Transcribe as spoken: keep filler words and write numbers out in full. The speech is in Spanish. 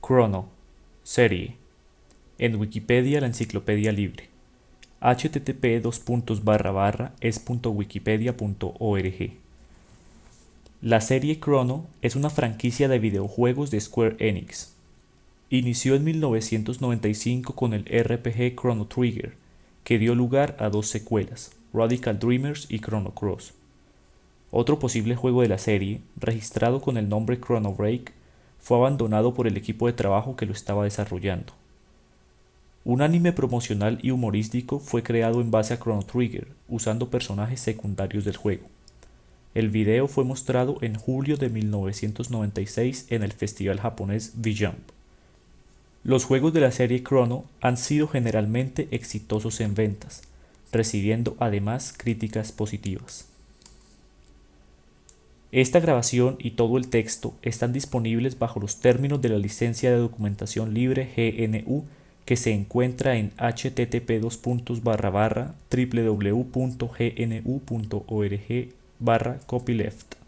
Chrono. Serie. En Wikipedia, la enciclopedia libre. http dos puntos barra barra es punto wikipedia punto org. La serie Chrono es una franquicia de videojuegos de Square Enix. Inició en mil novecientos noventa y cinco con el R P G Chrono Trigger, que dio lugar a dos secuelas, Radical Dreamers y Chrono Cross. Otro posible juego de la serie, registrado con el nombre Chrono Break, fue abandonado por el equipo de trabajo que lo estaba desarrollando. Un anime promocional y humorístico fue creado en base a Chrono Trigger, usando personajes secundarios del juego. El video fue mostrado en julio de mil novecientos noventa y seis en el festival japonés V-Jump. Los juegos de la serie Chrono han sido generalmente exitosos en ventas, recibiendo además críticas positivas. Esta grabación y todo el texto están disponibles bajo los términos de la licencia de documentación libre G N U que se encuentra en http dos puntos barra barra www punto gnu punto org barra copyleft.